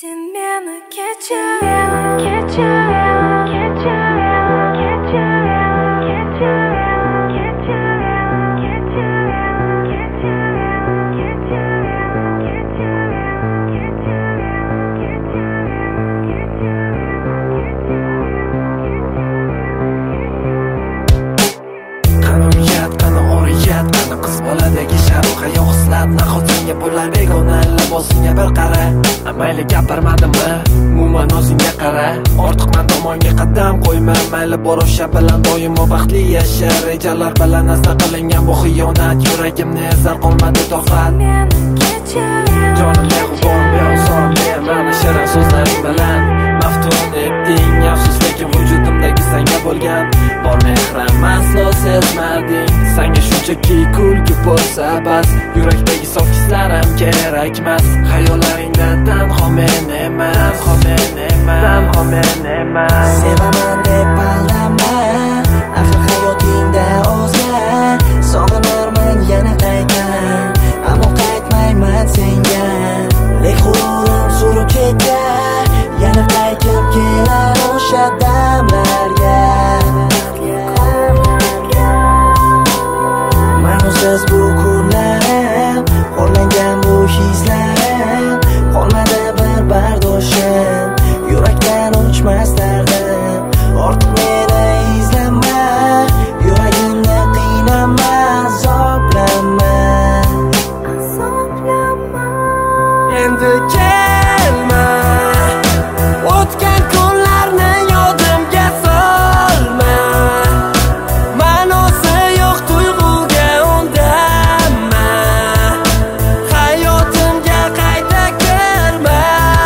Sen meni kechir. Qiz boladagi sharuqa yo'q hislat nahot senga bo'lar begona libosingga bir qara. Mayli gapirmadimmi umuman o'zingga qara. Ortiq men tomonga qadam qo'yma, mayli bor o'sha bilan doimo baxtli yasha. Rejalar bilan asta qilingan bu xiyonat yuragimni ezar qolmadi toqat. Jonim beg'ubor beoson mana shirin so'zlaring bilan maftun etding. Afsus lekin vujudimdagi senga bo'lgan bor mehrim aslo sezmading. Senga shunchaki kulgi bo'lsa bas, yurakdagi sof hislarim kerakmas. Xayollaringda tanho men emas, tanho men emas. Sevaman deb aldama, axir hayotingda o'zgar. Sog'inarman yana qaytgan, ammo qaytmayman senga. Lek g'ururim surib ketar, yana qaytib kelar o'sha damlarga. Ma'nosiz bu kunlarim, xo'rlangan bu hislarim, qolmadi bir bardoshim, yurakdan o'chmas dardim. Ortiq meni izlama, yuragimni qiynama, azoblanma. Endi kelma, o'tgan kunlarni yodimga solma. Ma'nosi yo'q tuyg'uga undama, hayotimga qayta kirma.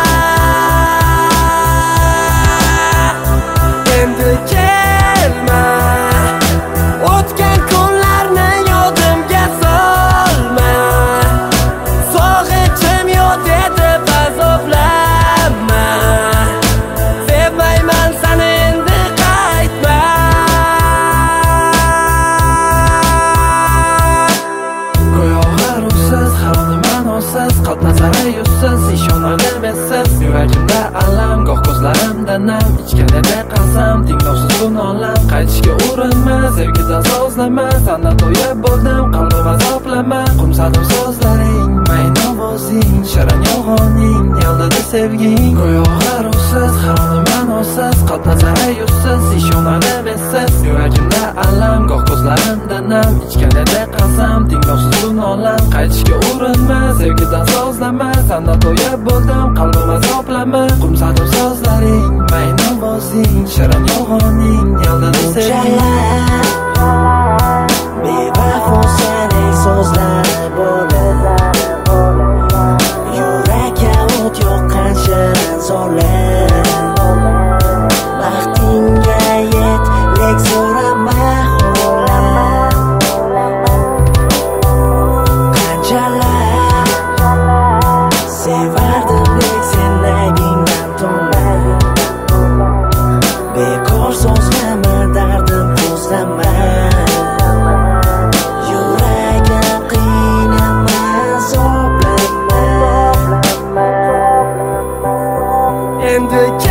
Endi kelma, o'tgan kunlarni yodimga solma. Sog'inchim yo'q deb azoblanma. Sevmayman seni endi qaytma. Go'yo g'aruvsiz, haroni ma'nosiz, qalb nazari yuzsiz, ishonadim essiz. Yuragimda alam, goh ko'zlarimda nam, ichganida qasam, tinglovsiz bu nolam. Qaytishga urinma, sevgidan so'zlama, sandan to'yib bo'ldim, qalbim azoblama. Qumsadim so'zlaring, mayin ovozing, shirin yolg'oning, yaldadi sevging. Go'yo g'aruvsiz, haroni ma'nosiz, qalb nazari yuzsiz, ishonadim essiz. Yuragimda alam, goh ko'zlarimda nam, ichganida qasam, tinglovsiz bu nolam. Qaytishga urinma, sevgidan so'zlama, sandan to'yib bo'ldim, qalbim azoblama. Qumsadim so'zlaring, mayin ovozing, shirin yolg'oning, yaldadi sevging. Bevafo sening so'zlar bo'lib, yurakka o't yoqqan shirin zo'rlar. Baxtingga yet, lek so'rama, xo'rlama. Qanchalar sevardim, lek sen nagingdan tonmaydim. Bekor so'zlama, dardim ko'zlama. Yuragim qiynama, azoblanma. Endi